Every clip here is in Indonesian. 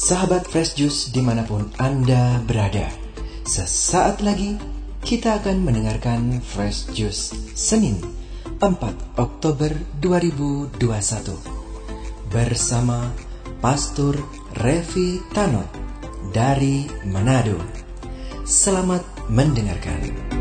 Sahabat Fresh Juice dimanapun Anda berada, sesaat lagi kita akan mendengarkan Fresh Juice Senin 4 Oktober 2021 bersama Pastor Revi Tanot dari Manado. Selamat mendengarkan.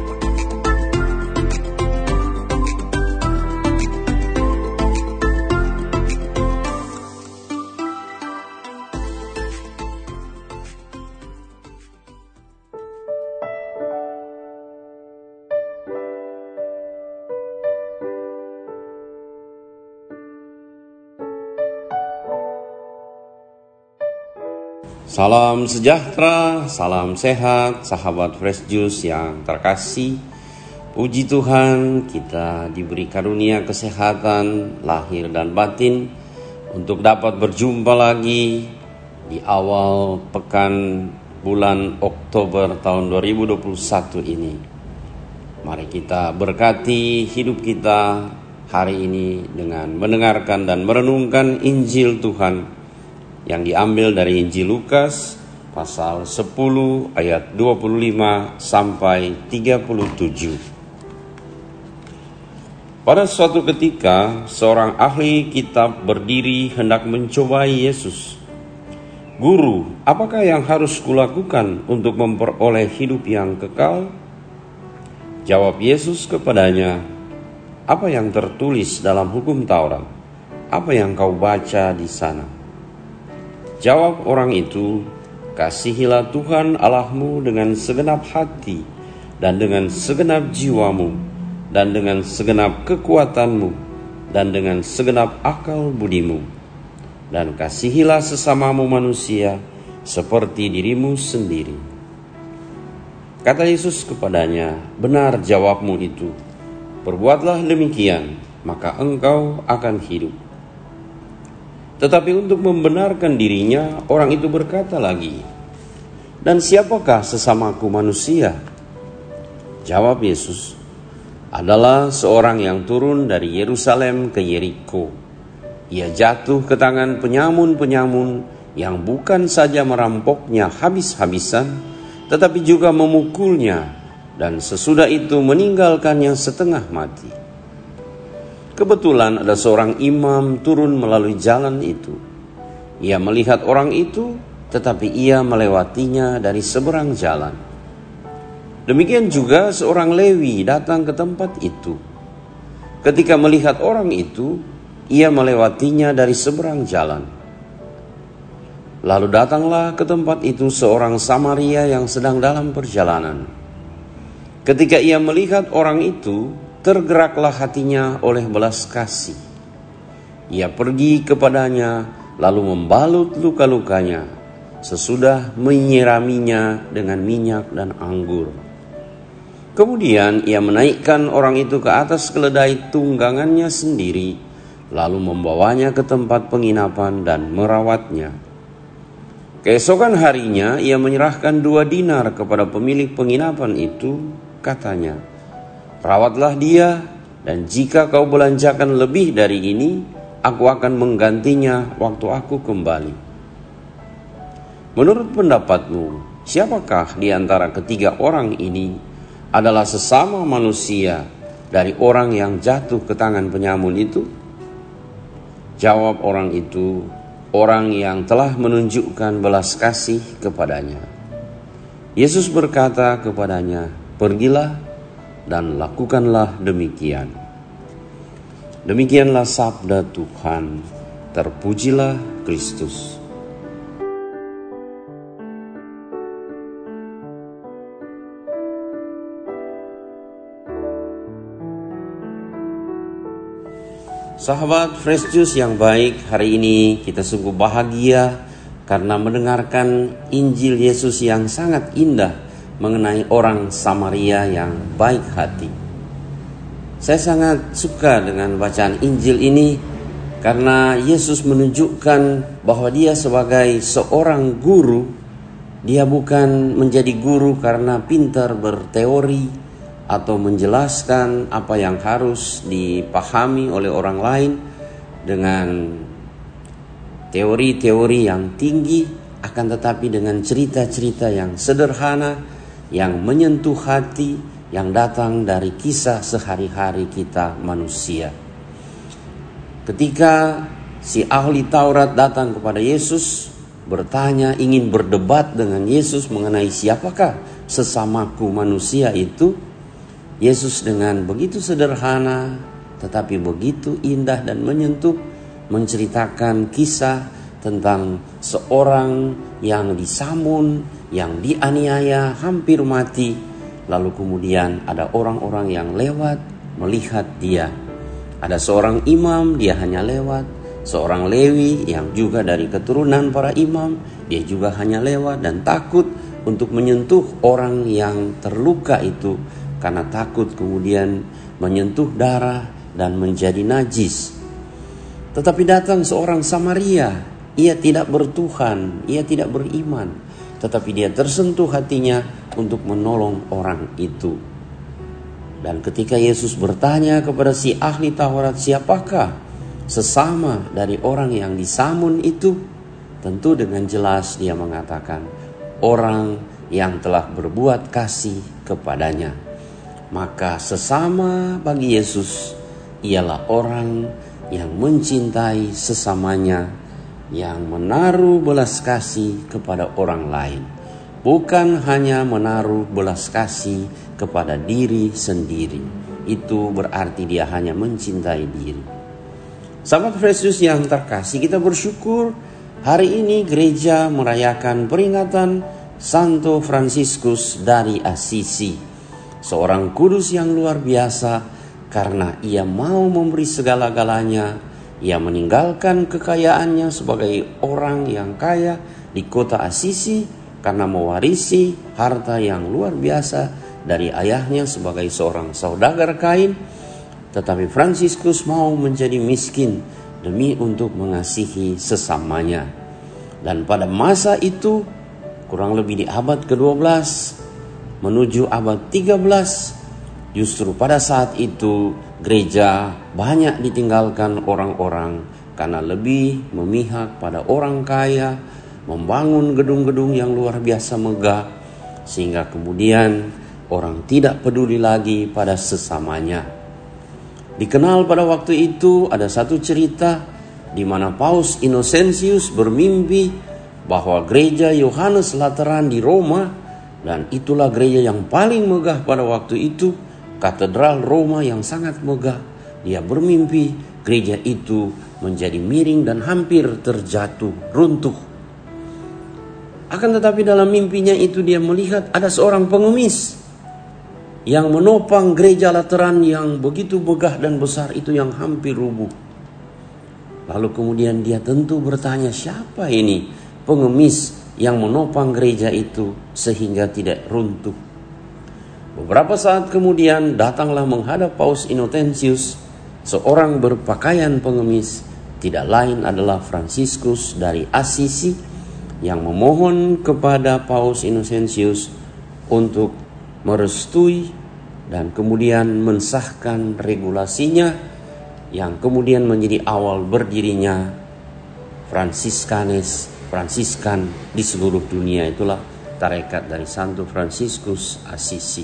Salam sejahtera, salam sehat, sahabat Fresh Juice yang terkasih. Puji Tuhan, kita diberi karunia kesehatan lahir dan batin untuk dapat berjumpa lagi di awal pekan bulan Oktober tahun 2021 ini. Mari kita berkati hidup kita hari ini dengan mendengarkan dan merenungkan Injil Tuhan yang diambil dari Injil Lukas pasal 10 ayat 25 sampai 37. Pada suatu ketika, seorang ahli kitab berdiri hendak mencobai Yesus. "Guru, apakah yang harus kulakukan untuk memperoleh hidup yang kekal?" Jawab Yesus kepadanya, "Apa yang tertulis dalam hukum Taurat? Apa yang kau baca di sana?" Jawab orang itu, "Kasihilah Tuhan Allahmu dengan segenap hati, dan dengan segenap jiwamu, dan dengan segenap kekuatanmu, dan dengan segenap akal budimu. Dan kasihilah sesamamu manusia seperti dirimu sendiri." Kata Yesus kepadanya, "Benar jawabmu itu. Perbuatlah demikian, maka engkau akan hidup." Tetapi untuk membenarkan dirinya, orang itu berkata lagi, "Dan siapakah sesamaku manusia?" Jawab Yesus, "Adalah seorang yang turun dari Yerusalem ke Yeriko. Ia jatuh ke tangan penyamun-penyamun yang bukan saja merampoknya habis-habisan, tetapi juga memukulnya, dan sesudah itu meninggalkannya setengah mati. Kebetulan ada seorang imam turun melalui jalan itu. Ia melihat orang itu, tetapi ia melewatinya dari seberang jalan. Demikian juga seorang Lewi datang ke tempat itu. Ketika melihat orang itu, ia melewatinya dari seberang jalan. Lalu datanglah ke tempat itu seorang Samaria yang sedang dalam perjalanan. Ketika ia melihat orang itu, tergeraklah hatinya oleh belas kasih. Ia pergi kepadanya, lalu membalut luka-lukanya, sesudah menyiraminya dengan minyak dan anggur. Kemudian ia menaikkan orang itu ke atas keledai tunggangannya sendiri, lalu membawanya ke tempat penginapan dan merawatnya. Keesokan harinya ia menyerahkan 2 dinar kepada pemilik penginapan itu, katanya, "Rawatlah dia, dan jika kau belanjakan lebih dari ini, aku akan menggantinya waktu aku kembali." Menurut pendapatmu, siapakah di antara ketiga orang ini adalah sesama manusia dari orang yang jatuh ke tangan penyamun itu? Jawab orang itu, "Orang yang telah menunjukkan belas kasih kepadanya." Yesus berkata kepadanya, "Pergilah dan lakukanlah demikian." Demikianlah sabda Tuhan. Terpujilah Kristus. Sahabat Fresh Juice yang baik, hari ini kita sungguh bahagia karena mendengarkan Injil Yesus yang sangat indah mengenai orang Samaria yang baik hati. Saya sangat suka dengan bacaan Injil ini karena Yesus menunjukkan bahwa dia sebagai seorang guru, dia bukan menjadi guru karena pintar berteori atau menjelaskan apa yang harus dipahami oleh orang lain dengan teori-teori yang tinggi, akan tetapi dengan cerita-cerita yang sederhana, yang menyentuh hati, yang datang dari kisah sehari-hari kita manusia. Ketika si ahli Taurat datang kepada Yesus, bertanya, ingin berdebat dengan Yesus mengenai siapakah sesamaku manusia itu, Yesus dengan begitu sederhana tetapi begitu indah dan menyentuh menceritakan kisah tentang seorang yang disamun, yang dianiaya hampir mati, lalu kemudian ada orang-orang yang lewat melihat dia. Ada seorang imam, dia hanya lewat. Seorang Lewi yang juga dari keturunan para imam, dia juga hanya lewat dan takut untuk menyentuh orang yang terluka itu, karena takut kemudian menyentuh darah dan menjadi najis. Tetapi datang seorang Samaria, ia tidak bertuhan, ia tidak beriman, tetapi dia tersentuh hatinya untuk menolong orang itu. Dan ketika Yesus bertanya kepada si ahli Taurat, siapakah sesama dari orang yang disamun itu, tentu dengan jelas dia mengatakan, orang yang telah berbuat kasih kepadanya. Maka sesama bagi Yesus ialah orang yang mencintai sesamanya, yang menaruh belas kasih kepada orang lain. Bukan hanya menaruh belas kasih kepada diri sendiri. Itu berarti dia hanya mencintai diri. Sahabat Fresh Juice yang terkasih, kita bersyukur hari ini gereja merayakan peringatan Santo Fransiskus dari Assisi. Seorang kudus yang luar biasa karena ia mau memberi segala-galanya. Ia meninggalkan kekayaannya sebagai orang yang kaya di kota Assisi karena mewarisi harta yang luar biasa dari ayahnya sebagai seorang saudagar kain. Tetapi Fransiskus mau menjadi miskin demi untuk mengasihi sesamanya. Dan pada masa itu, kurang lebih di abad ke-12 menuju abad 13, justru pada saat itu gereja banyak ditinggalkan orang-orang karena lebih memihak pada orang kaya, membangun gedung-gedung yang luar biasa megah, sehingga kemudian orang tidak peduli lagi pada sesamanya. Dikenal pada waktu itu ada satu cerita di mana Paus Innocentius bermimpi bahwa gereja Yohanes Lateran di Roma, dan itulah gereja yang paling megah pada waktu itu, katedral Roma yang sangat megah. Dia bermimpi gereja itu menjadi miring dan hampir terjatuh, runtuh. Akan tetapi dalam mimpinya itu dia melihat ada seorang pengemis yang menopang gereja Lateran yang begitu megah dan besar itu yang hampir rubuh. Lalu kemudian dia tentu bertanya, siapa ini pengemis yang menopang gereja itu sehingga tidak runtuh? Beberapa saat kemudian datanglah menghadap Paus Innocentius seorang berpakaian pengemis, tidak lain adalah Fransiskus dari Assisi, yang memohon kepada Paus Innocentius untuk merestui dan kemudian mensahkan regulasinya, yang kemudian menjadi awal berdirinya Fransiskan di seluruh dunia. Itulah tarekat dari Santo Fransiskus Assisi.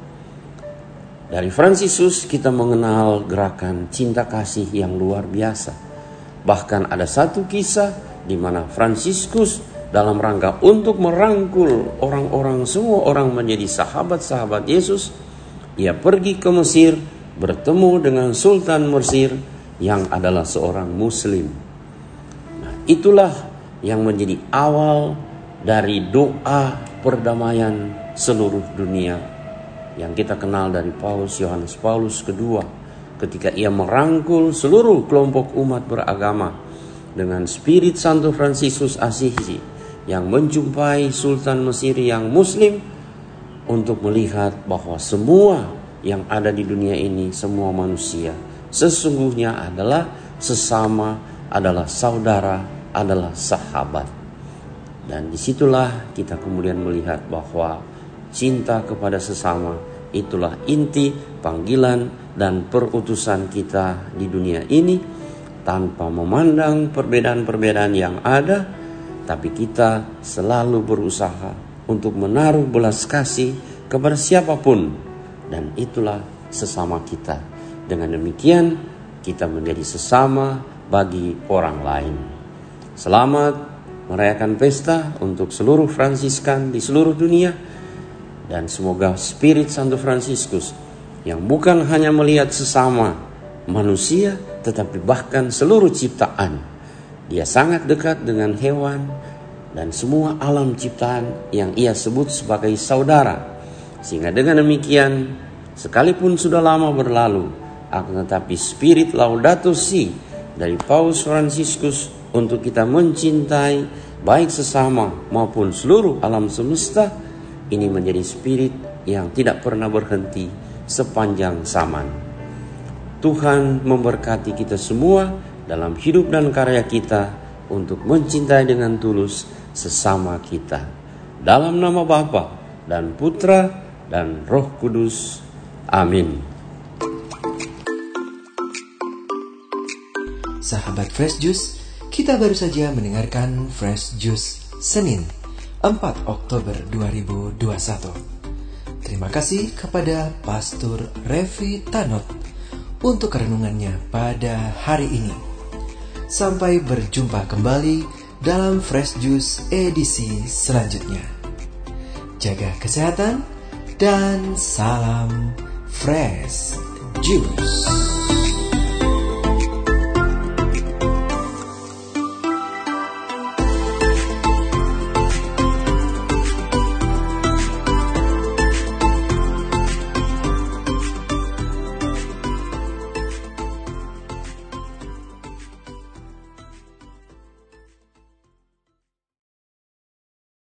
Dari Fransiskus kita mengenal gerakan cinta kasih yang luar biasa. Bahkan ada satu kisah di mana Fransiskus dalam rangka untuk merangkul orang-orang, semua orang menjadi sahabat-sahabat Yesus, ia pergi ke Mesir, bertemu dengan Sultan Mesir yang adalah seorang Muslim. Nah, itulah yang menjadi awal dari doa perdamaian seluruh dunia yang kita kenal dari Paus Yohanes Paulus II, ketika ia merangkul seluruh kelompok umat beragama dengan spirit Santo Fransiskus Assisi yang menjumpai Sultan Mesir yang Muslim untuk melihat bahwa semua yang ada di dunia ini, semua manusia sesungguhnya adalah sesama, adalah saudara, adalah sahabat. Dan disitulah kita kemudian melihat bahwa cinta kepada sesama itulah inti panggilan dan perutusan kita di dunia ini, tanpa memandang perbedaan-perbedaan yang ada. tapi kita selalu berusaha untuk menaruh belas kasih kepada siapapun, dan itulah sesama kita. Dengan demikian, kita menjadi sesama bagi orang lain. Selamat merayakan pesta untuk seluruh Fransiskan di seluruh dunia, dan semoga Spirit Santo Fransiskus yang bukan hanya melihat sesama manusia, tetapi bahkan seluruh ciptaan. Dia sangat dekat dengan hewan dan semua alam ciptaan yang ia sebut sebagai saudara. Sehingga dengan demikian, sekalipun sudah lama berlalu, akan tetapi Spirit Laudato Si dari Paus Fransiskus untuk kita mencintai baik sesama maupun seluruh alam semesta, ini menjadi spirit yang tidak pernah berhenti sepanjang zaman. Tuhan memberkati kita semua dalam hidup dan karya kita untuk mencintai dengan tulus sesama kita. Dalam nama Bapa dan Putra dan Roh Kudus. Amin. Sahabat Fresh Juice, kita baru saja mendengarkan Fresh Juice Senin 4 Oktober 2021. Terima kasih kepada Pastor Revi Tanot untuk renungannya pada hari ini. Sampai berjumpa kembali dalam Fresh Juice edisi selanjutnya. Jaga kesehatan dan salam Fresh Juice.